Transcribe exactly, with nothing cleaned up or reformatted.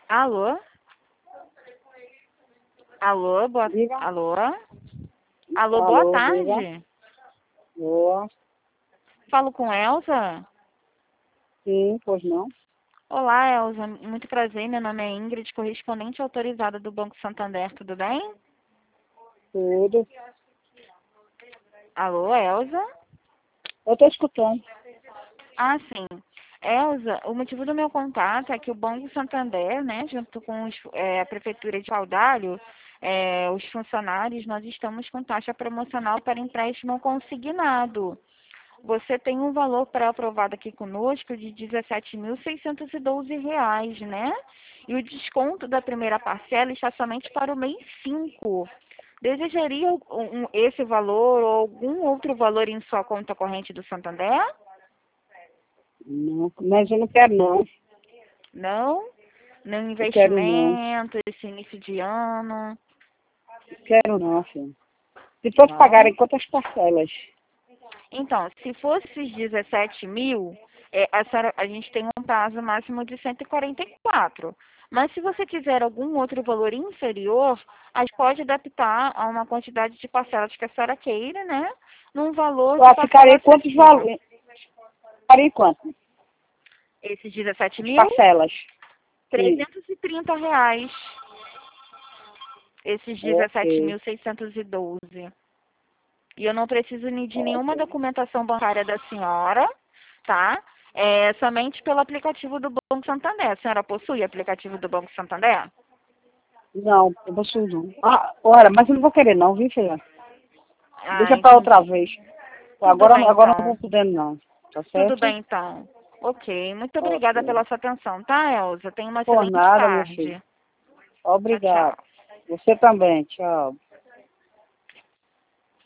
Alô? Alô, boa... Diga. Alô? Alô, boa Alô, tarde. diga. Boa. Falo com Elza? Sim, pois não. Olá, Elza. Muito prazer. Meu nome é Ingrid, correspondente autorizada do Banco Santander. Tudo bem? Tudo. Alô, Elza? Eu estou escutando. Ah, sim. Elza, o motivo do meu contato é que o Banco Santander, né, junto com os, é, a Prefeitura de Paudalho, é, os funcionários, nós estamos com taxa promocional para empréstimo consignado. Você tem um valor pré-aprovado aqui conosco de dezessete mil seiscentos e doze reais, né? E o desconto da primeira parcela está somente para o mês cinco. Desejaria um, um, esse valor ou algum outro valor em sua conta corrente do Santander? Não, mas eu não quero não. Não? No Eu quero não. investimento, esse início de ano? Eu quero não, filho. Se fosse pagar Não? em quantas parcelas? Então, se fosse esses dezessete mil, é, a, senhora- a gente tem um prazo máximo de cento e quarenta e quatro. Mas se você quiser algum outro valor inferior, a gente pode adaptar a uma quantidade de parcelas que a senhora queira, né? Num valor de Eu parcela ficaria quantos acessível. valores? Ficaria quanto? Esses dezessete As mil, parcelas. Sim. trezentos e trinta reais. Esses dezessete Ok. mil seiscentos e doze. E eu não preciso ni- de nenhuma Ok. documentação bancária da senhora, tá? É somente pelo aplicativo do Banco Santander. A senhora possui aplicativo do Banco Santander? Não, eu vou não. Ah, olha, mas eu não vou querer não, viu, filha? Ah, Deixa para outra entendi. vez. Tudo Agora, bem, agora eu não vou então. podendo não. Tá Tudo certo? bem, então. Ok. Muito obrigada Ok. pela sua atenção, tá, Elza? Tenha uma Por excelente nada, meu filho. tarde. Tchau, Obrigado. tchau. Você também. Tchau.